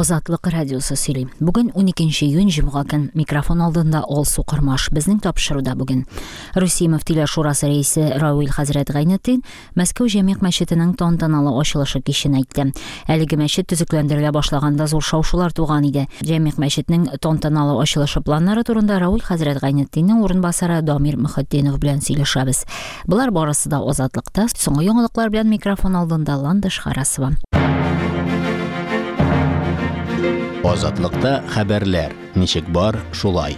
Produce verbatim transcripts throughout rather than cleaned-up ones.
Азатлык радиосы сөйлейм. Бүген уникенче июнь җомга көн микрофон алдында Алсу Кырмаш. Безнең тапшыруда бүген Русия мөфтиләр шурасы рәисе Рауил хәзрәт Гайнетдин Мәскәү Җәмигъ мәчетенең тантаналы ачылышы кичен әйтте. Әлеге мәчет төзекләндерелә башлаганда зур шау-шулар туган иде. Җәмигъ мәчетенең тантаналы ачылышы планнары турында Рауил хәзрәт Гайнетдиннең урынбасары Дамир Мөхәддинов белән сөйләшәбез. Булар барысы да Азатлыкта. Соңгы яңалыклар белән микрофон алдында Ландыш Харасова. Азатлыкта хәбәрләр. Ничек бар, шулай.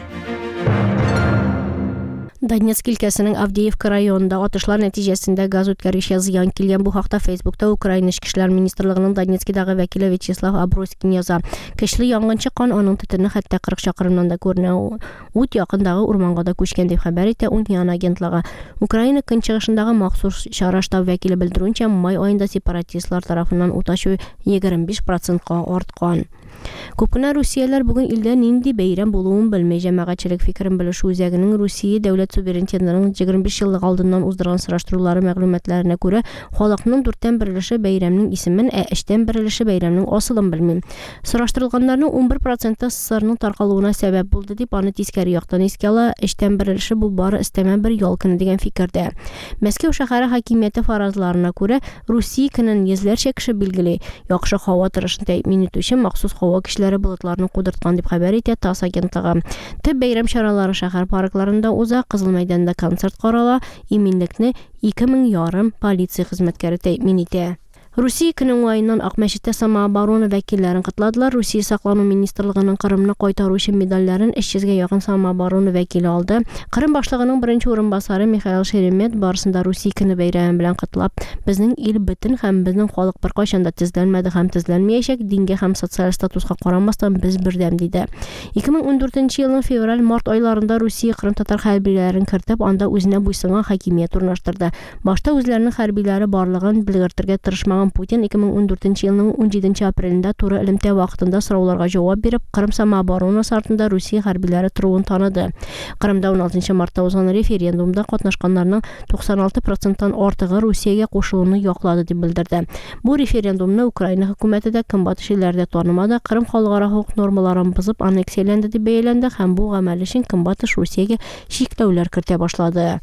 Донецк өлкәсенең Авдеевка районында атышлар нәтиҗәсендә газ үткәргечкә зыян килгән. Бу хакта Фейсбукта Украина Эчке эшләр министрлыгының Донецкидагы вәкиле Вячеслав Аброськин яза. Көчле янгын чыккан, аның төтене хәтта кырык чакрымнан да күренә. Ут якындагы урманга да күчкән дип хәбәр итә Униан агентлыгы. Украина көнчыгышындагы махсус чара штаб вәкиле белдерүенчә, май аенда сепаратистлар тарафыннан ут ачу егерме биш процентка арткан. Күпкенә русияләр бүген илдә нинди бәйрәм булуын белмәй. Җәмәгатьчелек фикерен белешү үзәгенең Русия дәүләт суверенитетының егерме биш еллык алдыннан уздырган сораштырулары мәгълүматларына күрә, халыкның дүрттән бер өлеше бәйрәмнең исемен, ә өчтән бер өлеше бәйрәмнең асылын белми. Сораштырылганнарның он бер проценты СССРның таркалуына сәбәп булды дип аны тискәре яктан искә ала. өчтән бер өлеше бу бары истәмә бер ял көне дигән фикердә. Мәскәү шәһәре хакимияте фаразларына күрә, Русия көнен йөзләрчә кеше билгели. Яхшы һава торышын тәэмин итү өчен махсус һава кешеләре болытларны кудырткан дип хәбәр итә ТАСС агентлыгы. Төп бәйрәм чаралары шәһәр паркларында уза, Кызыл мәйданда концерт карала, иминлекне ике мең ярым полиция хезмәткәре тәэмин итә. Русия көнен уңаеннан Акмәчеттә самооборона вәкилләрен кытладылар. Русия саклану министрлыгының Кырымны кайтару өчен медальләрен өч йөзгә якын самооборона вәкиле алды. Кырым башлыгының беренче урынбасары Михаил Шеремет барысында Русия көне бәйрәме белән кытлап, безнең ил бөтен һәм безнең халык беркайчан да тезләнмәде һәм тезләнмәячәк, дингә һәм социаль статуска карамастан без бердәм диде. ике мең ундүртенче елның февраль-март айларында Русия Кырым татар хәрбиләрен кертеп, анда үзенә буйсынган хакимият урнаштырды. Башта үзләренең хәрбиләре барлыгын белгертергә тырышмаган Путин ике мең ундүртенче елның унҗиденче апрелендә туры элемтә вакытында сорауларга җавап биреп, Кырым самооборонасы артында Русия хәрбиләре торуын таныды. Кырымда он алтынчы мартта узган референдумда катнашканнарның туксан алты проценттан артыгы Русиягә кушылуны яклады дип белдерде. Бу референдумны Украина хөкүмәте дә көнбатыш илләрдә танымады. Кырым халыкара хукук нормаларын бозып аннексияләнде дип бәяләнде һәм бу гамәл өчен көнбатыш Русиягә чикләүләр кертә башлады.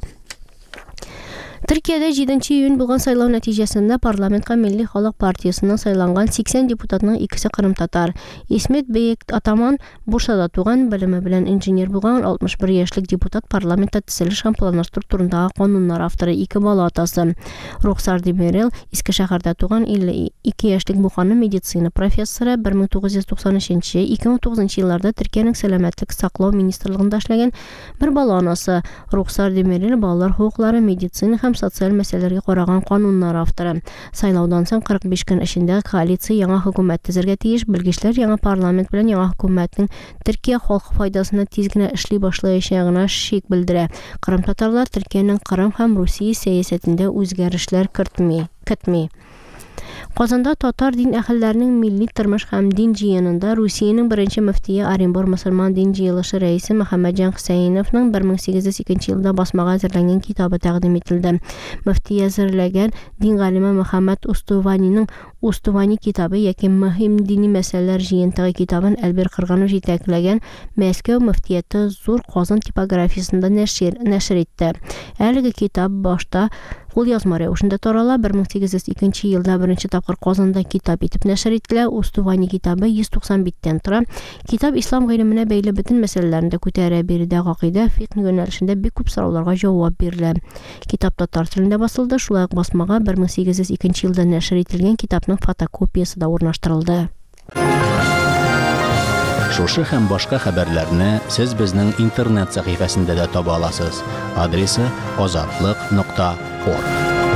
Төркиядә җиденче июнь булган сайлау нәтиҗәсендә парламентка Милли халык партиясының сайланган сиксән депутатның икесе кырым татар. Исмет Бейек Атаман Бурсада туган, белеме белән инженер булган алтмыш бер яшьлек депутат, парламентта төзелеш һәм планлаштыру турындагы кануннар авторы, ике бала атасы. Рухсар Демирел Иске шәһәрдә туган, илле ике яшьлек бу ханым медицина профессоры, бер мең тугыз йөз туксан өченче - ике мең тугызынчы елларда Төркиянең сәламәтлек саклау министрлыгында эшләгән бер бала анасы. Рухсар Демирел балалар хукуклары, медицина һәм социаль мәсьәләләргә караган кануннар авторы. Сайлаудан соң кырык биш көн эчендә коалиция яңа хөкүмәт төзергә тиеш. Белгечләр яңа парламент белән яңа хөкүмәтнең Төркия халкы файдасына тиз генә эшли башлаячагына шик белдерә. Кырым татарлар Төркиянең Кырым һәм Русия сәясәтендә үзгәрешләр кертми, көтми. Казанда татар дин әһелләренең милли тормыш һәм дин җыенында Русиянең беренче мөфтие, Оренбур мөселман дин җыелышы рәисе Мөхәммәтҗан Хөсәйновның бер мең сигез йөз икенче елда басмага әзерләнгән китабы тәкъдим ителде. Мөфтие әзерләгән дин галиме Мөхәммәд Устуваниның Устувани китабы яки мөһим дини мәсьәләләр җыентыгы китабын Әлбир Кырганов җитәкләгән Мәскәү мөфтияте зур Казан типографиясендә нәшер нәшер итте. Әлеге китап башта ул язма рәвешендә тарала. бер мең сигез йөз икенче елда беренче тапкыр Казанда китап итеп нәшер ителә. Устувани китабы йөз туксан биттән тора. Китап ислам гыйлеменә бәйле бөтен мәсьәләләрне күтәрә, биредә гакыйдә, фикъ юнәлешендә бик күп сорауларга җавап бирелә. Китап татар телендә басылды. Шулай ук басмага бер мең сигез йөз икенче елда нәшер ителгән китапның фотокопиясы да урнаштырылды. Шушы һәм башка хәбәрләрне сез безнең интернет сәхифәсендә дә таба аласыз. Адресы азатлык нокта орг.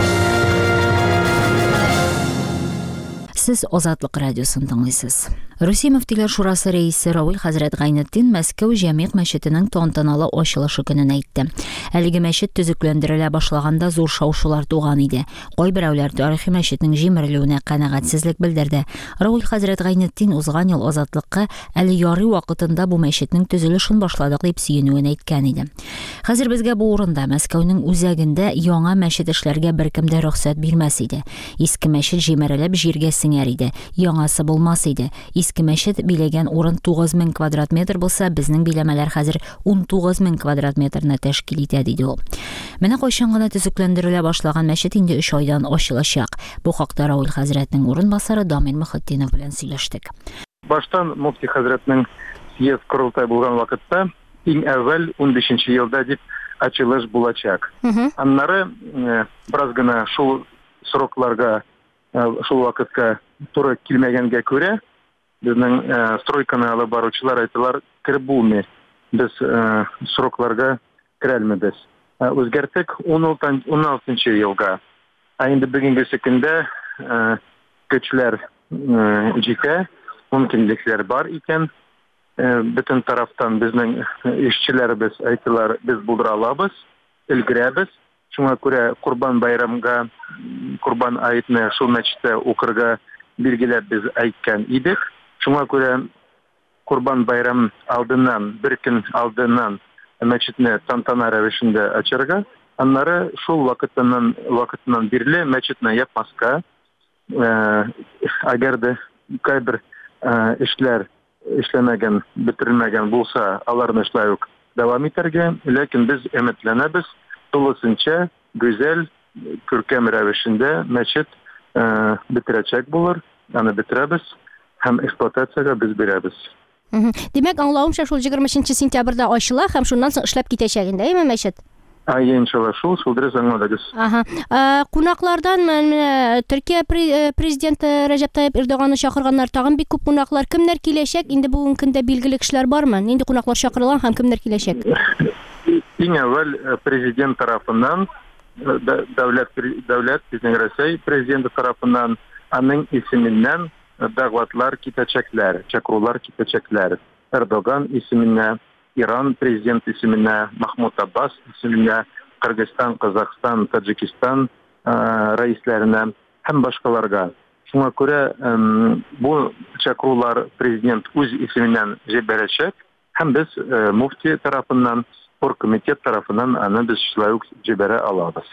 Сез Азатлык радиосын тыңлыйсыз. Русия мөфтиләр шурасы рәисе Рауил хәзрәт Гайнетдин Мәскәү Җәмигъ мәчетенең тантаналы ачылышы көнен әйтте. Әлеге мәчет төзекләндерелә башлаганда зур шау-шулар туган иде. Кайберәүләр тарихи мәчетнең җимерелүенә канәгатьсезлек белдерде. Рауил хәзрәт Гайнетдин узган ел Азатлыкка әле ярый вакытында бу мәчетнең төзелешен башладык дип сөенүен әйткән иде. Хәзер безгә бу урында Мәскәүнең үзәгендә яңа мәчет эшләргә беркем дә рөхсәт бирмәс иде. Иске мәчет җимерелеп җиргә сеңәр иде. Яңасы булмас иде. иске мәчет биләгән урын тугыз мең квадрат метр булса, безнең биләмәләр хәзер ун тугыз мең квадрат метрны тәшкил итә, диде ул. Менә кайчан гына төзекләндерелә башлаган мәчет инде өч айдан ачылачак. Бу хакта Равил хәзрәтнең урынбасары Дамир Мөхәттинов белән сөйләштек. Баштан муфти хәзрәтнең съезд корылтай булган вакытта, иң әввәл ун бишенче елда дип ачылыш булачак. Аннары бераз гына шул срокларга, шул вакытка туры килмәгәнгә күрә, безнең стройканы алып баручылар әйтәләр, киреп булмый. Без срокларга керәлмәбез. Үзгәртек ун алтынчы елга. Ә инде бүгенге көндә көчләр җитә, мөмкинлекләр бар икән. Бөтен тарафтан безнең эшчеләребез әйтәләр, без булдыра алабыз, өлгерәбез. Шуңа күрә Курбан байрамга, Курбан аятны шул мәчеттә укырга билгеләп без әйткән идек. Шуңа күрә Курбан байрам алдыннан, бер көн алдыннан мәчетне тантана рәвешендә ачарга. Аннары шул вакытыннан вакытыннан бирле мәчетне япмаска, әгәр дә кайбер эшләр эшләмәгән, бетерелмәгән булса, аларны эшләй ук дәвам итәргә, ләкин без өметләнәбез, тулысынча гүзәл, күркәм рәвешендә мәчет бетерәчәк булыр, аны бетерәбез һәм эксплуатациягә без бирәбез. Димәк, аңлавымча, шул егерменче сентябрьдә ачыла һәм шуннан соң эшләп китәчәк инде, әйме мәчет? Ай, иншалла, шул, шул дөрес аңладыгыз. Ага. Кунаклардан Төркия президенты Рәҗәп Тайип Эрдоганны чакырганнар, тагын бик күп кунаклар. Кемнәр киләчәк? Инде бүгенге көндә билгеле кешеләр бармы? Нинди кунаклар чакырылган һәм кемнәр киләчәк? Иң әввәл президент тарафыннан, дәүләт дәүләт безнең Россия президенты тарафыннан, аның исеменнән дәгъватлар китәчәкләр, чакырулар китәчәкләр. Эрдоган исеменнән, Иран президент исеменә, Махмуд Аббас исеменә, Кыргызстан, Казакстан, Таджикистан рәисләренә һәм башкаларга. Шуңа күрә бу чакырулар президент үз исеменнән җибәрәчәк һәм без муфти тарафыннан, оргкомитет тарафыннан аны без шулай ук җибәрә алабыз.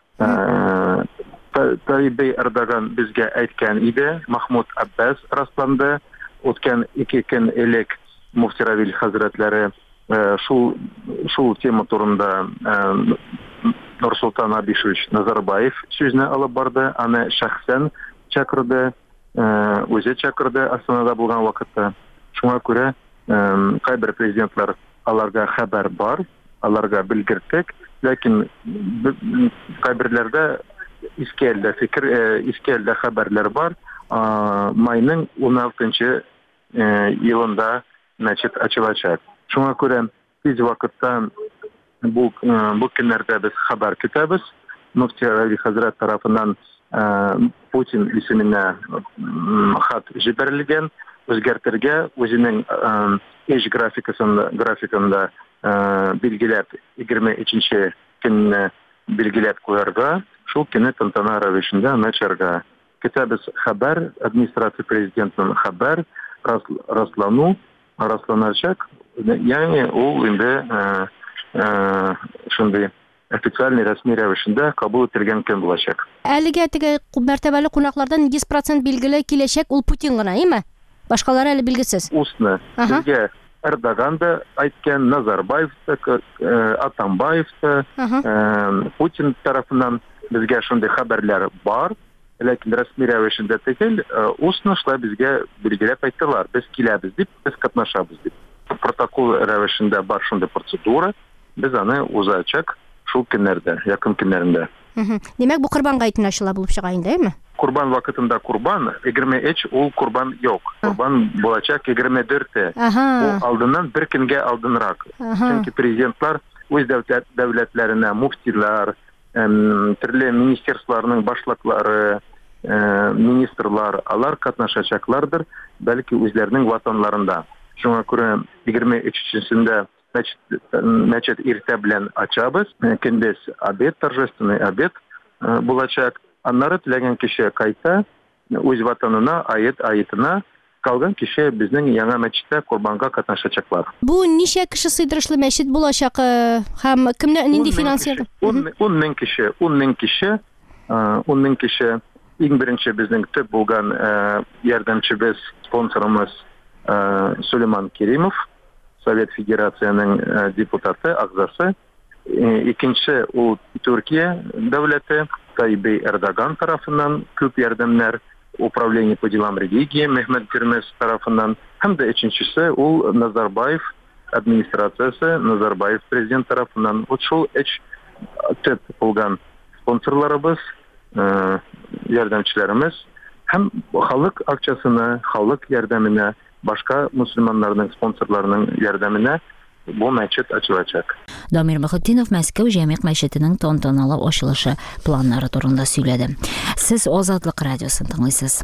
Тайип Эрдоган безгә әйткән иде, Махмуд Аббас расланды, үткән ике көн элек муфти Равил хәзрәтләре шул шул тема турында Нурсултан Абишевич Назарбаев сүзне алып барды, аны шәхсән чакырды, үзе чакырды Астанада булган вакытта. Шуңа күрә кайбер президентлар аларга хәбәр бар, аларга белгерттек, ләкин кайберләрдә искәлдә фикер, искәлдә хәбәрләр бар. Майның ун алтынчы елында мәчет ачылачак. Шуңа күрә тиз вакытта бу бу көннәрдә без хәбәр көтәбез. Муфти Равил хәзрәт тарафыннан Путин исеменә хат җибәрелгән, үзгәртергә үзенең эш графикасында графикында билгеләп егерме өченче көнне билгеләп куярга, шул көнне тантана рәвешендә начарга көтәбез хәбәр, администрация президентының хәбәр раслану расланачак. Ягъни ул инде шундый официальный рәсми рәвешендә кабул ителгән көн булачак. Әлегә теге мәртәбәле кунаклардан йөз процент билгеле киләчәк ул Путин гына, әйме? Башкалары әле билгесез. Устны. Безгә Эрдоган да әйткән, Назарбаев та, Атамбаев та, Путин тарафыннан безгә шундый хәбәрләр бар. Ләкин рәсми рәвешендә түгел, устны шулай безгә билгеләп әйттеләр. Без киләбез дип, без катнашабыз дип. Протокол рәвешендә бар шундый процедура. Без аны узачак шул көннәрдә, якын көннәрендә. Димәк, бу Курбан гаетен ачыла булып чыга инде, әйме? Курбан вакытында Курбан, егерме өч ул Курбан юк. Курбан булачак егерме дүрт. Бу алдыннан бер көнгә алдынрак. Чөнки президентлар үз дәүләтләренә муфтилар, төрле министрлыкларның башлыклары, министрлар, алар катнашачаклардыр, бәлки үзләренең ватанларында. Шуңа күрә егерме өченчесендә мәчет иртә белән ачабыз, көндез обед, торжественный обед булачак. Аннары теләгән кеше кайта, үз ватанына, аят аятына, калган кеше безнең яңа мәчеттә Курбанга катнашачаклар. Бу ничә кеше сыйдырышлы мәчет булачак һәм кемнәр нинди финансер? ун мең кеше, ун мең кеше, ун мең кеше иң беренче безнең төп булган ярдәмчебез, спонсорымыз Сулейман Керимов, Совет Федерацияның депутаты, агзасы. Икенче ул Türkiye дәүләте, Tayyip Erdogan тарафыннан күп ярдәмнәр, Управление по делам религии Мехмет Гөрмәс тарафыннан, һәм дә өченчесе ул Назарбаев администрациясе, Назарбаев президент тарафыннан. Вот шул өч төп булган спонсорларыбыз, ярдәмчеләребез һәм халык акчасына, халык ярдәменә, башка мусульманнарның спонсорларының ярдәменә бу мәчет ачылачак. Дамир Мөхетдинов Мәскәү Җәмигъ мәчетенең тантаналы ачылышы планнары турында сөйләде. Сез Азатлык радиосын тыңлыйсыз.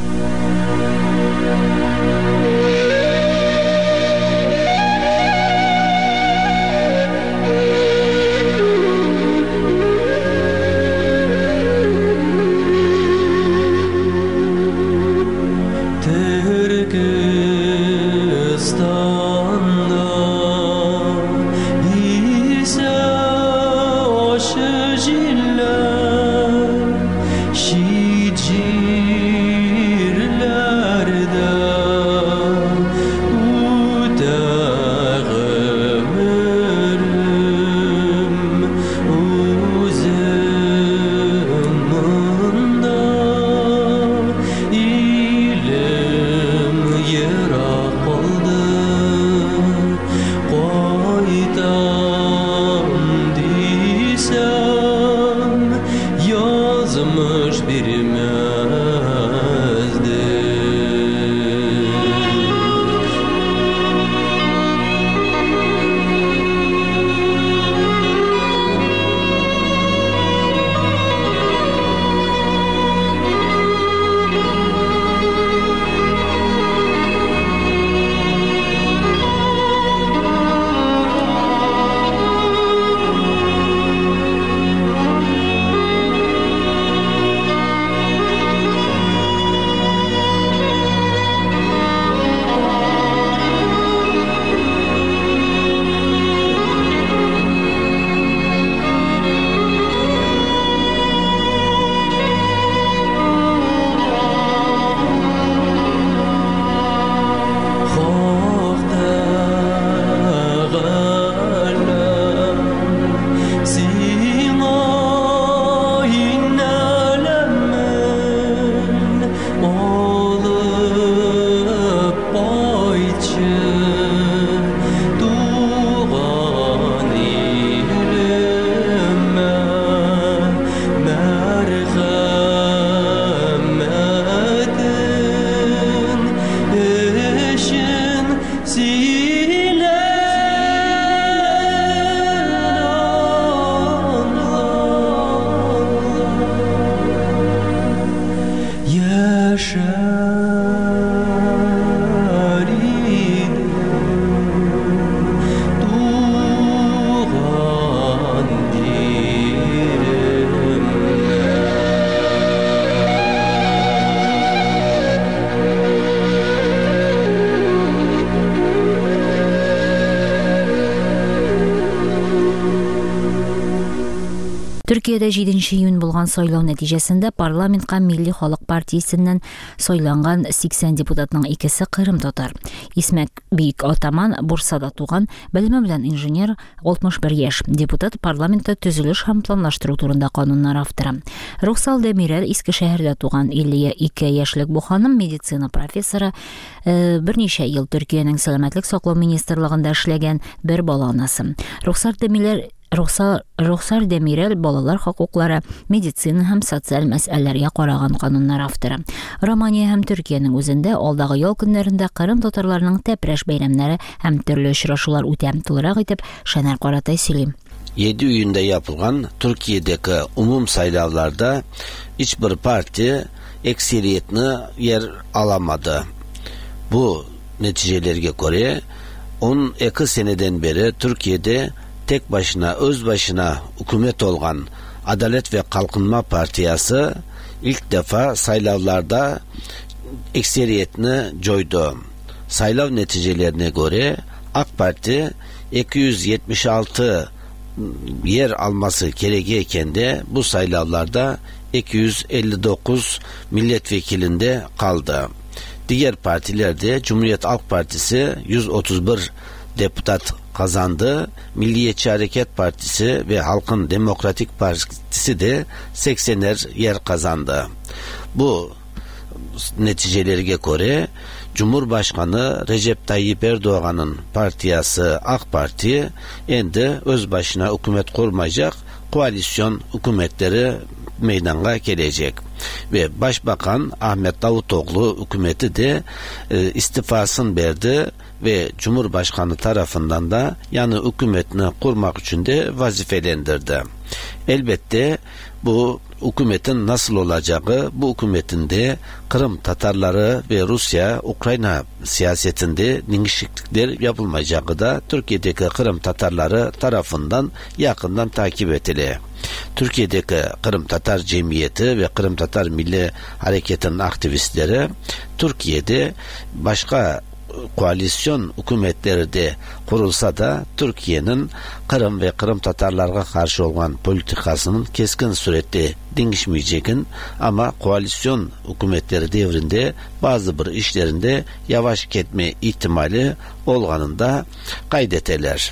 Төркиядә җиденче июнь булган сайлау нәтиҗәсендә парламентка Милли халык партиясеннән сайланган сиксән депутатның икесе Кырым татар. Исмәк Бийек Атаман Бурсада туган, белеме белән инженер, алтмыш бер яшь. Депутат парламентта төзелеш һәм планлаштыру турында кануннар авторы. Рухсал Демирел Искешәһәрдә туган, илле ике яшьлек бу ханым медицина профессоры, берничә ел Төркиянең сәламәтлек саклау министрлыгында эшләгән, бер бала анасы. Рухсар Демирел Рухсар, Рухсар Демирел балалар хокуклары, медицина һәм социаль мәсьәләләргә караган кануннар авторы. Романия һәм Төркиянең үзендә алдагы ял көннәрендә Кырым татарларының тәпрәш бәйрәмнәре һәм төрле очрашулар үтәм тулырак итеп Шәнәр Каратай сөйли. yedi июньдә yapılgan Türkiye'deki umum saylavlarda hiçbir parti ekseriyetini yer alamadı. Bu neticelerine göre on iki seneden beri Türkiye'de tek başına, öz başına hükümet olgan Adalet ve Kalkınma Partiyası ilk defa saylavlarda ekseriyetini coydu. Saylav neticelerine göre AK Parti iki yüz yetmiş altı yer alması gerekirken de bu saylavlarda iki yüz elli dokuz milletvekilinde kaldı. Diğer partilerde Cumhuriyet Halk Partisi yüz otuz bir deputat kazandı. Milliyetçi Hareket Partisi ve Halkın Demokratik Partisi de seksener yer kazandı. Bu neticelerine göre Cumhurbaşkanı Recep Tayyip Erdoğan'ın partiyası AK Parti endi öz başına hükümet kurmayacak, koalisyon hükümetleri meydana gelecek. Ve Başbakan Ahmet Davutoğlu hükümeti de e, istifasını verdi ve Cumhurbaşkanı tarafından da yanı hükümetini kurmak için de vazifelendirdi. Elbette bu hükümetin nasıl olacağı, bu hükümetin de Kırım Tatarları ve Rusya, Ukrayna siyasetinde değişiklikler yapılmayacağı da Türkiye'deki Kırım Tatarları tarafından yakından takip edildi. Türkiye'deki Kırım Tatar Cemiyeti ve Kırım Tatar Milli Hareketi'nin aktivistleri Türkiye'de başka koalisyon hükümetleri de kurulsa da Türkiye'nin Kırım ve Kırım Tatarlarına karşı olan politikasının keskin surette değişmeyeceğini ama koalisyon hükümetleri devrinde bazı bir işlerinde yavaş gitme ihtimali olganını da kaydeteler.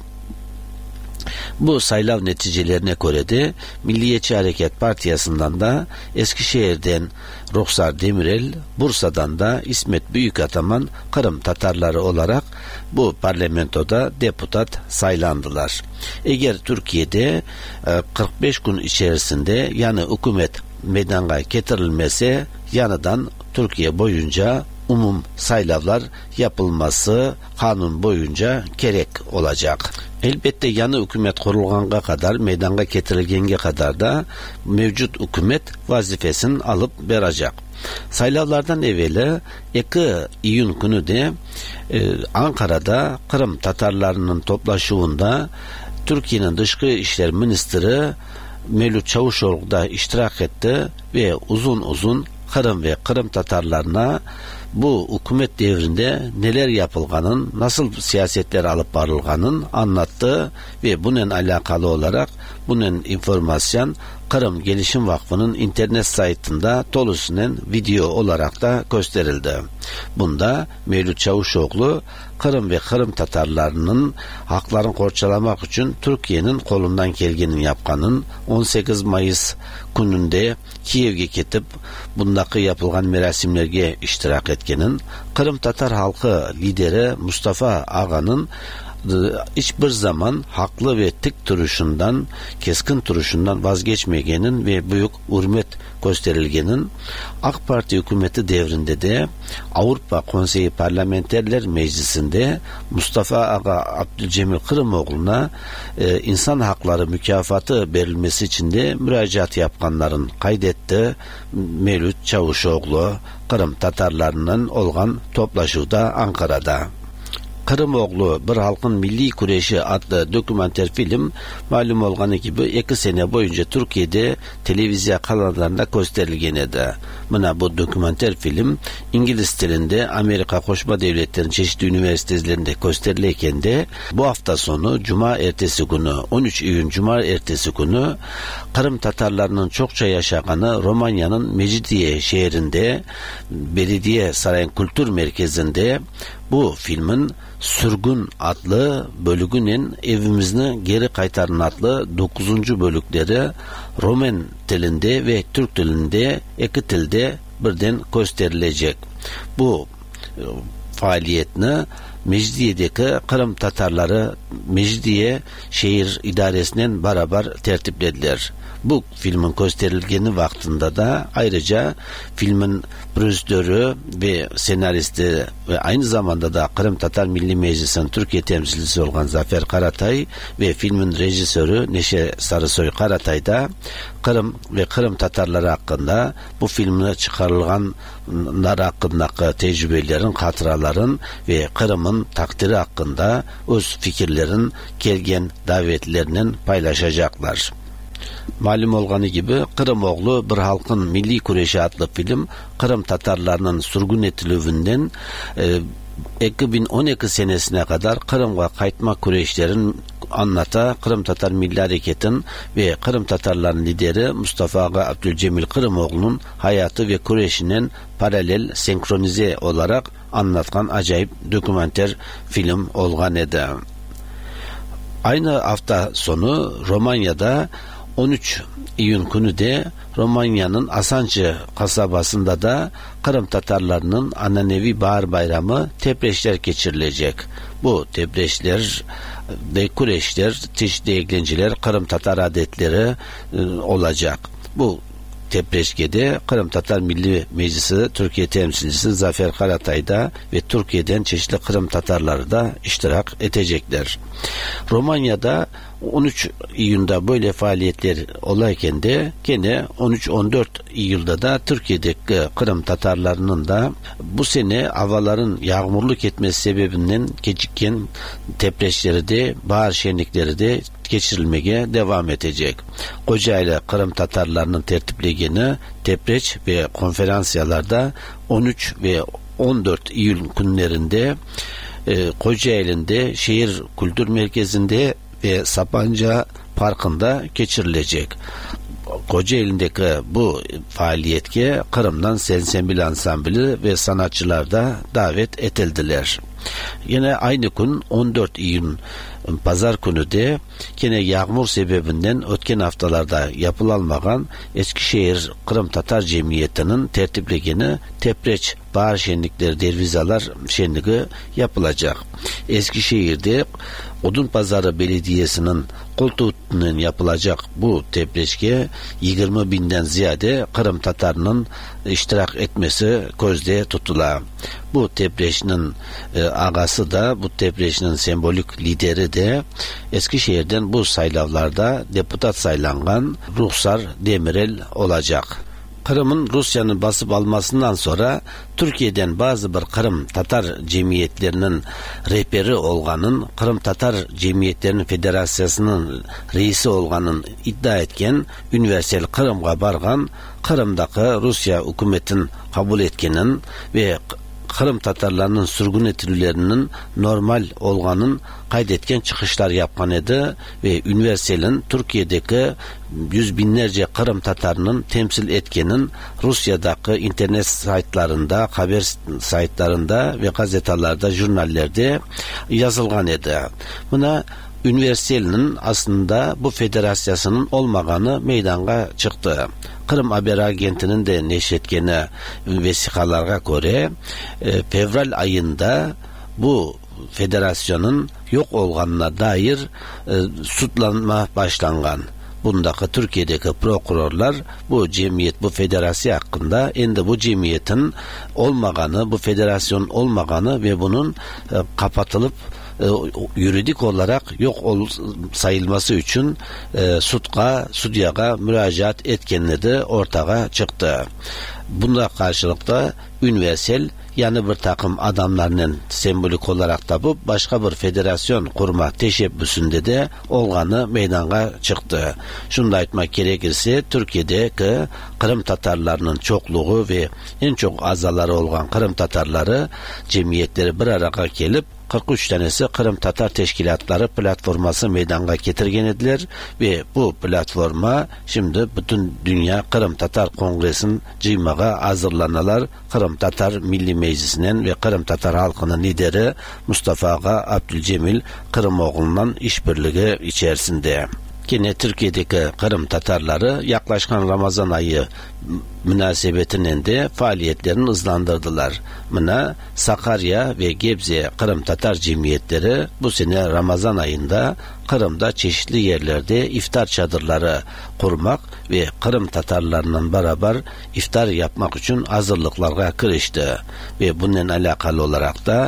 Bu saylav neticelerine göre de Milliyetçi Hareket Partiyası'ndan da Eskişehir'den Ruhsar Demirel, Bursa'dan da İsmet Büyükataman Kırım Tatarları olarak bu parlamentoda deputat saylandılar. Eğer Türkiye'de kırk beş gün içerisinde yani hükümet meydana getirilmese yanıdan Türkiye boyunca umum saylavlar yapılması kanun boyunca gerek olacak. Elbette yanı hükümet kurulğanğa kadar, meydana getirilgenge kadar da mevcut hükümet vazifesini alıp verecek. Saylavlardan evveli iki iyun günü de e, Ankara'da Kırım Tatarlarının toplaşığında Türkiye'nin Dışkı İşler Ministri Mevlüt Çavuşoğlu da iştirak etti ve uzun uzun Kırım ve Kırım Tatarlarına bu hükümet devrinde neler yapılganın, nasıl siyasetler alıp varılganın anlattı ve bununla alakalı olarak bunun informasyon Kırım Gelişim Vakfı'nın internet saytında dolusunun video olarak da gösterildi. Bunda Mevlüt Çavuşoğlu Kırım ve Kırım Tatarlarının haklarını korçalamak için Türkiye'nin kolundan gelgenini yapkanın on sekiz Mayıs gününde Kiev'e gidip bundaki yapılgan merasimlerge iştirak etkenin, Kırım Tatar halkı lideri Mustafa Ağa'nın hiçbir zaman haklı ve tik duruşundan, keskin duruşundan vazgeçmeyenin ve büyük hürmet gösterilgenin AK Parti hükümeti devrinde de Avrupa Konseyi Parlamenterler Meclisi'nde Mustafa Ağa Abdülcemil Kırımoğlu'na e, insan hakları mükafatı verilmesi için de müracaat yapkanların kaydetti. Mevlüt Çavuşoğlu Kırım Tatarlarının olgan toplaşıda Ankara'da. Kırımoğlu Bir Halkın Milli Kureşi adlı dokümenter film malum olganı gibi iki sene boyunca Türkiye'de televizyon kanallarında gösterilgen edi. Buna bu dokümenter film İngiliz dilinde Amerika Koşma Devletleri'nin çeşitli üniversitelerinde gösterilirken de bu hafta sonu Cuma ertesi günü on üç iyun Cuma ertesi günü Kırım Tatarlarının çokça yaşaganı Romanya'nın Mecidiye şehrinde Belediye Sarayın Kültür Merkezi'nde bu filmin Sürgün adlı bölümünün evimizni geri kaytarın adlı dokuzuncu bölükleri Roman dilinde ve Türk dilinde iki dilde birden gösterilecek. Bu e, faaliyetini Mecidiye'deki Kırım Tatarları Mecidiye şehir idaresinden beraber tertiplediler. Bu filmin gösterilgeni vaktinde da ayrıca filmin prodüktörü ve senaristi ve aynı zamanda da Kırım Tatar Milli Meclisi'nin Türkiye temsilcisi olan Zafer Karatay ve filmin rejisörü Neşe Sarısoy Karatay da Kırım ve Kırım Tatarları hakkında bu filmine çıkarılganlar hakkındaki tecrübelerin, hatıraların ve Kırım'ın takdiri hakkında öz fikirlerin gelgen davetlerinin paylaşacaklar. Malum olganı gibi Kırımoğlu Bir Halkın Milli Kureşi adlı film Kırım Tatarlarının sürgün etilivinden e, iki bin on iki senesine kadar Kırım'a kaytma kureşlerin anlata Kırım Tatar Milli Hareket'in ve Kırım Tatarların lideri Mustafa Aga Abdülcemil Kırımoğlu'nun hayatı ve kureyşinin paralel senkronize olarak anlatkan acayip dokumenter film olgan edi. Aynı hafta sonu Romanya'da on üç iyun günü de Romanya'nın Asancı kasabasında da Kırım Tatarlarının ananevi bahar bayramı Tepreşler geçirilecek. Bu Tepreşler ve Kureşler, çeşitli eğlenceler, Kırım Tatar adetleri e, olacak. Bu Tepreşke'de Kırım Tatar Milli Meclisi Türkiye temsilcisi Zafer Karatay da ve Türkiye'den çeşitli Kırım Tatarları da iştirak edecekler. Romanya'da on üç iyunda böyle faaliyetler olayken de gene on üç on dört iyulda da Türkiye'deki Kırım Tatarlarının da bu sene havaların yağmurluk etmesi sebebinden gecikken tepreşleri de bahar şenlikleri de geçirilmeye devam edecek. Kocaeli Kırım Tatarlarının tertiplegeni tepreç ve konferansiyalarda on üç ve on dört iyul günlerinde e, Kocaeli'nde şehir kültür merkezinde ve Sapanca Parkı'nda geçirilecek. Kocaeli'ndeki bu faaliyetke Kırım'dan Sensembil Ansambili ve sanatçılar da davet edildiler. Yine aynı gün on dört iyun pazar günü de yine yağmur sebebinden ötken haftalarda yapılalmagan Eskişehir Kırım Tatar Cemiyeti'nin tertiplegeni Tepreç Bahar Şenlikleri Dervizalar Şenliği yapılacak. Eskişehir'de Odunpazarı Belediyesi'nin koltuğunun yapılacak bu tepreçke yirmi binden ziyade Kırım Tatarının iştirak etmesi gözde tutula. Bu tepreçinin e, ağası da bu tepreçinin sembolik lideri de Eskişehir'den bu saylavlarda deputat saylangan Ruhsar Demirel olacak. Kırım'ın Rusya'nın basıp almasından sonra Türkiye'den bazı bir Kırım Tatar cemiyetlerinin rehberi olganın, Kırım Tatar Cemiyetlerinin Federasyası'nın reisi olganın iddia etken, Üniversal Kırım'a bargan, Kırım'daki Rusya hükümetin kabul etkenin ve Kırım Tatarlarının sürgün etirilerinin normal olganın kaydetken çıkışlar yapkan edi ve Üniversal'in Türkiye'deki yüz binlerce Kırım Tatarının temsil etkenin Rusya'daki internet saytlarında, haber saytlarında ve gazetelerde, jurnallerde yazılgan edi. Buna Üniversal'in aslında bu federasyasının olmaganı meydana çıktı. Kırım Haber Agenti'nin de neşretkeni vesikalara göre e, fevral ayında bu federasyonun yok olganına dair e, sutlanma başlangan. Bundaki Türkiye'deki prokurorlar bu cemiyet, bu federasyon hakkında endi bu cemiyetin olmaganı, bu federasyon olmaganı ve bunun e, kapatılıp E, yuridik olarak yok ol, sayılması için e, sutka, sudyaga müracaat etkenleri ortaya çıktı. Buna karşılıkta Üniversal yani bir takım adamlarının sembolik olarak da bu başka bir federasyon kurma teşebbüsünde de olganı meydana çıktı. Şunu da aytmak gerekirse Türkiye'deki Kırım Tatarlarının çokluğu ve en çok azaları olan Kırım Tatarları cemiyetleri bir araya gelip kırk üç tanesi Kırım Tatar Teşkilatları platforması meydana getirgen ediler ve bu platforma şimdi bütün dünya Kırım Tatar Kongresi'nin cıymağa hazırlanalar. Kırım Tatar Milli Meclisi'nin ve Kırım Tatar halkının lideri Mustafa Aga Abdülcemil Kırımoğlu'nun işbirliği içerisinde. Yine Türkiye'deki Kırım Tatarları yaklaşan Ramazan ayı münasebetinden de faaliyetlerini hızlandırdılar. Buna Sakarya ve Gebze Kırım Tatar cemiyetleri bu sene Ramazan ayında Kırım'da çeşitli yerlerde iftar çadırları kurmak ve Kırım Tatarlarının beraber iftar yapmak için hazırlıklara kirişti. Ve bununla alakalı olarak da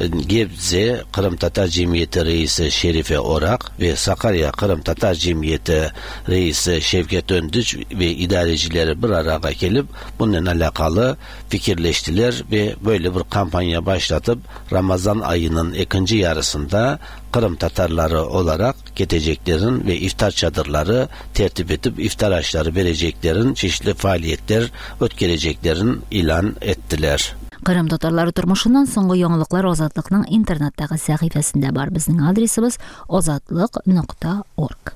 Gebze Kırım Tatar Cemiyeti Reisi Şerife Orak ve Sakarya Kırım Tatar Cemiyeti Reisi Şevket Öndüç ve idarecileri bir araya gelip bununla alakalı fikirleştiler ve böyle bir kampanya başlatıp Ramazan ayının ikinci yarısında Kırım Tatarları olarak gideceklerin ve iftar çadırları tertip edip iftar aşları vereceklerin çeşitli faaliyetler ötkereceklerin ilan ettiler. Кырым татарлары тормышыннан соңгы яңалыклар Азатлыкның интернеттагы сәхифәсендә бар. Безнең адресыбыз азатлык нокта орг.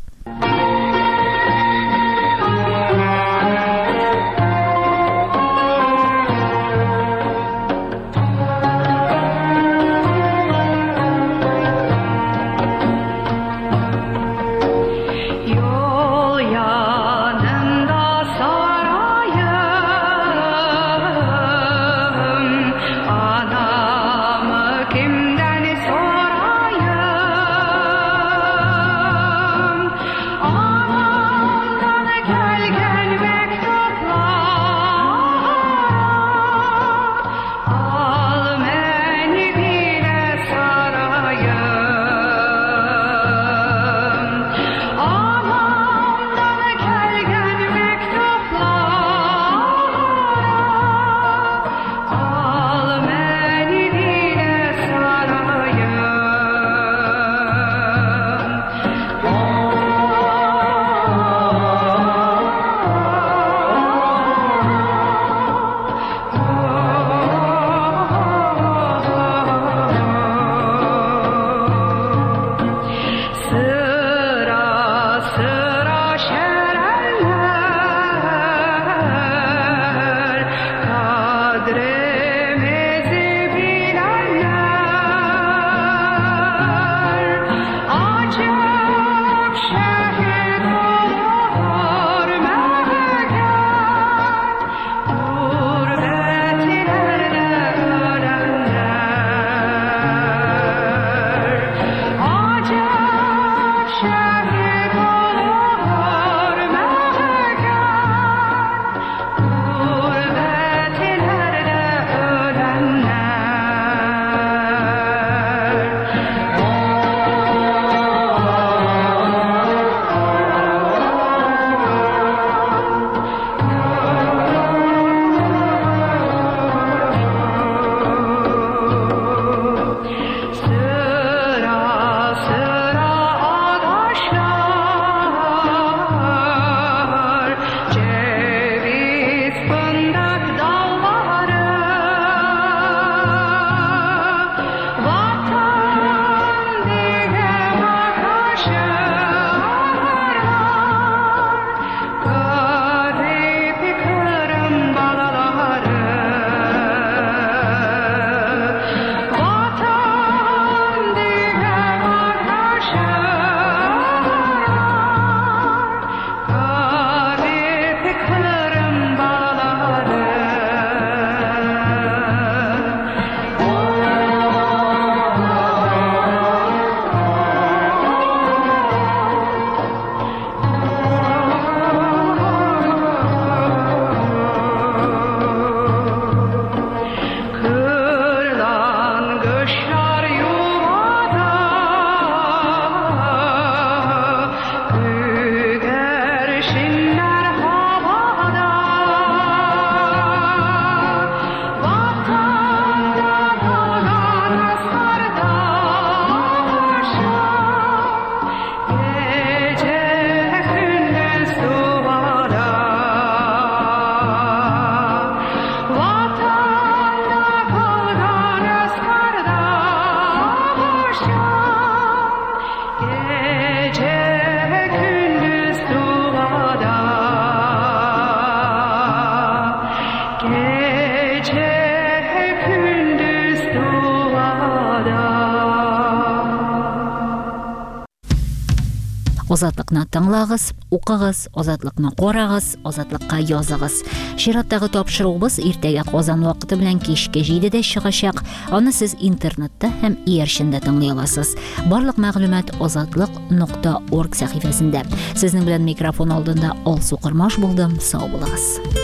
Азатлыкны тыңлагыз, укыгыз, азатлыкны карагыз, азатлыкка языгыз. Чираттагы тапшыруыбыз иртәгә Казан вакыты белән кичке җидедә чыгачак. Аны сез интернетта һәм иярчендә тыңлый аласыз. Барлык мәгълүмат азатлык нокта орг сәхифәсендә. Сезнең белән микрофон алдында Алсу Кырмаш булдым. Сау булыгыз.